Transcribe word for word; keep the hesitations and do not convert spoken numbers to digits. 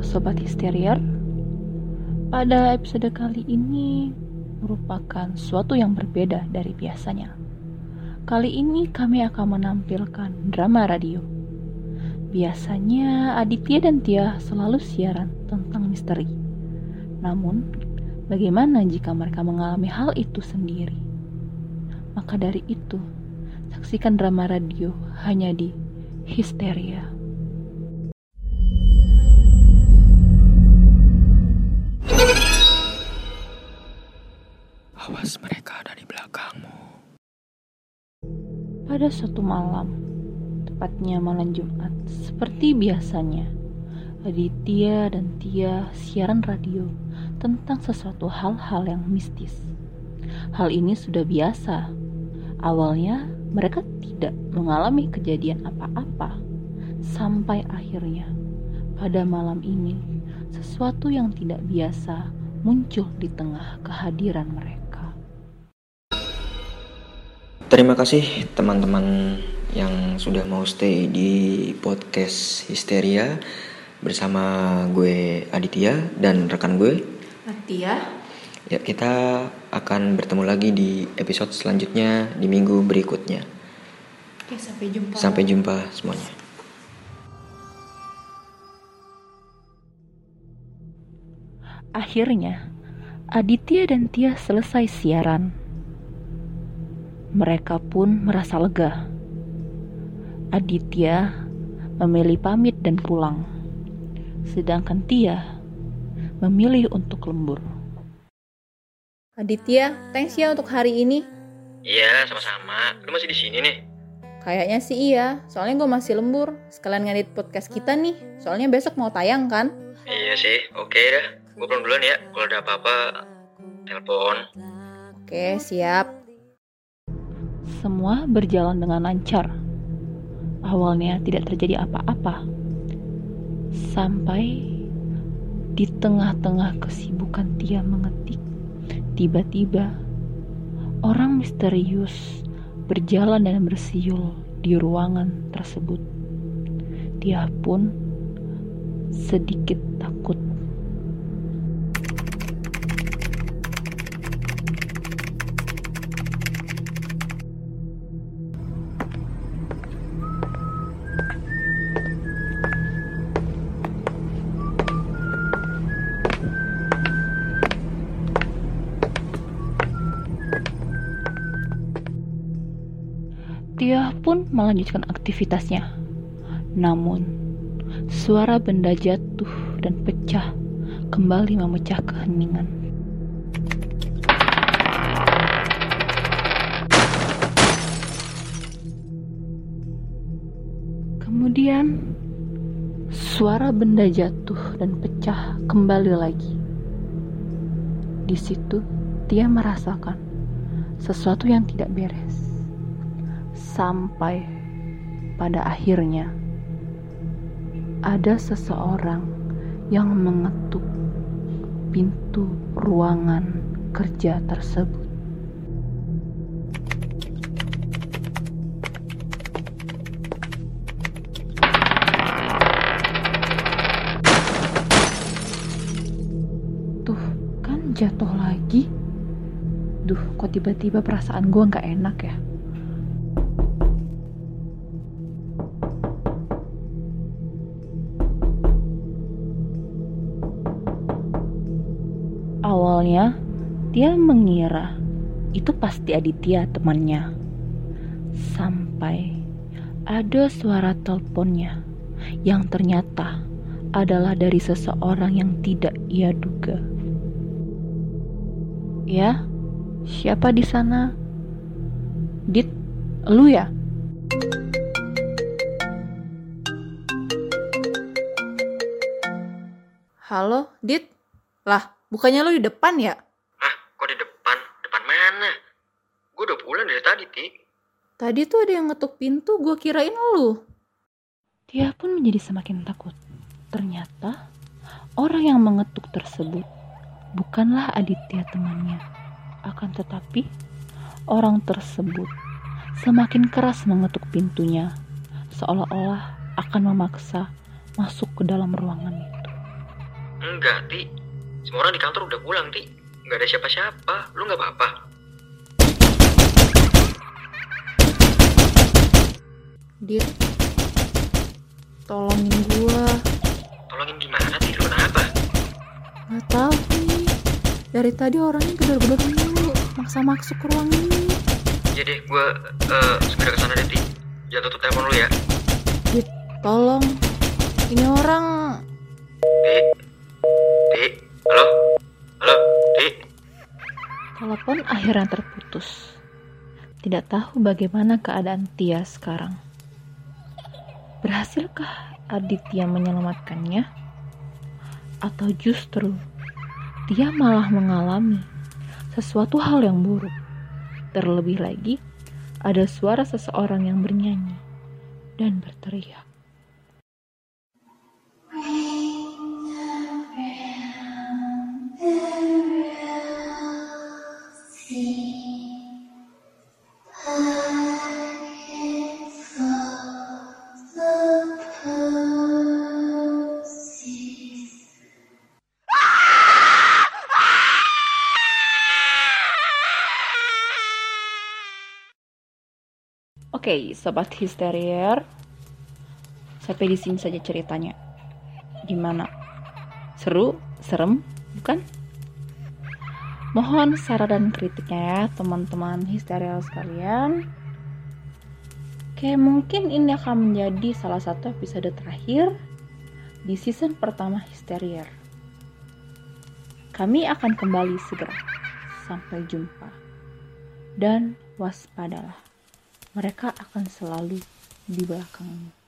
Sobat Histerier, pada episode kali ini merupakan suatu yang berbeda dari biasanya. Kali ini kami akan menampilkan drama radio. Biasanya Aditya dan Tia selalu siaran tentang misteri. Namun, bagaimana jika mereka mengalami hal itu sendiri? Maka dari itu, saksikan drama radio hanya di Histeria. Awas, mereka ada di belakangmu. Pada suatu malam, tepatnya malam Jumat, seperti biasanya, Aditya dan Tia siaran radio tentang sesuatu hal-hal yang mistis. Hal ini sudah biasa. Awalnya mereka tidak mengalami kejadian apa-apa, sampai akhirnya pada malam ini sesuatu yang tidak biasa muncul di tengah kehadiran mereka. Terima kasih teman-teman yang sudah mau stay di podcast Histeria bersama gue Aditya dan rekan gue Tia. Ya, kita akan bertemu lagi di episode selanjutnya di minggu berikutnya. Oke, sampai jumpa. Sampai jumpa semuanya. Akhirnya, Aditya dan Tia selesai siaran. Mereka pun merasa lega. Aditya memilih pamit dan pulang, sedangkan Tia memilih untuk lembur. Aditya, thanks ya untuk hari ini. Iya, sama-sama. Lu masih di sini nih? Kayaknya sih iya, soalnya gue masih lembur. Sekalian ngedit podcast kita nih, soalnya besok mau tayang kan? Iya sih, oke dah. Gue pulang duluan ya. Kalau ada apa-apa, telepon. Oke, siap. Semua berjalan dengan lancar. Awalnya tidak terjadi apa-apa. Sampai di tengah-tengah kesibukan Tia mengetik, tiba-tiba orang misterius berjalan dan bersiul di ruangan tersebut. Tia pun sedikit takut. Tia pun melanjutkan aktivitasnya. Namun, suara benda jatuh dan pecah kembali memecah keheningan. Kemudian, suara benda jatuh dan pecah kembali lagi. Di situ, Tia merasakan sesuatu yang tidak beres. Sampai pada akhirnya ada seseorang yang mengetuk pintu ruangan kerja tersebut. Tuh kan jatuh lagi. Duh, kok tiba-tiba perasaan gue gak enak ya. Awalnya, Tia mengira itu pasti Aditya temannya. Sampai ada suara teleponnya yang ternyata adalah dari seseorang yang tidak ia duga. Ya, siapa di sana? Dit, lu ya? Halo, Dit? Lah, bukannya lo di depan ya? Ah, kok di depan? Depan mana? Gue udah pulang dari tadi, Ti. Tadi tuh ada yang ngetuk pintu, gue kirain lu. Dia pun menjadi semakin takut. Ternyata orang yang mengetuk tersebut bukanlah Aditya temannya. Akan tetapi orang tersebut semakin keras mengetuk pintunya, seolah-olah akan memaksa masuk ke dalam ruangan itu. Enggak, Ti. Semua orang di kantor udah pulang, Ti. Nggak ada siapa-siapa. Lu nggak apa-apa? Dit, tolongin gua. Tolongin gimana, Ti? Lu kenapa? Gak tahu nih. Dari tadi orangnya gedor-gedor mulu, maksa masuk ke ruang ini. Iya deh, gue uh, segera kesana deh, Ti. Jangan tutup telepon lu ya. Dit, tolong. Ini orang. Ti, Ti, halo, halo, Ti. Telepon akhirnya terputus. Tidak tahu bagaimana keadaan Tia sekarang. Berhasilkah Aditya menyelamatkannya? Atau justru Tia malah mengalami sesuatu hal yang buruk? Terlebih lagi, ada suara seseorang yang bernyanyi dan berteriak. Oke, okay, sobat Histerier, sampai di sini saja ceritanya. Gimana? Seru? Serem? Bukan? Mohon saran dan kritiknya ya, teman-teman Histerier sekalian. Oke, mungkin ini akan menjadi salah satu episode terakhir di season pertama Histerier. Kami akan kembali segera. Sampai jumpa. Dan waspadalah. Mereka akan selalu di belakangmu.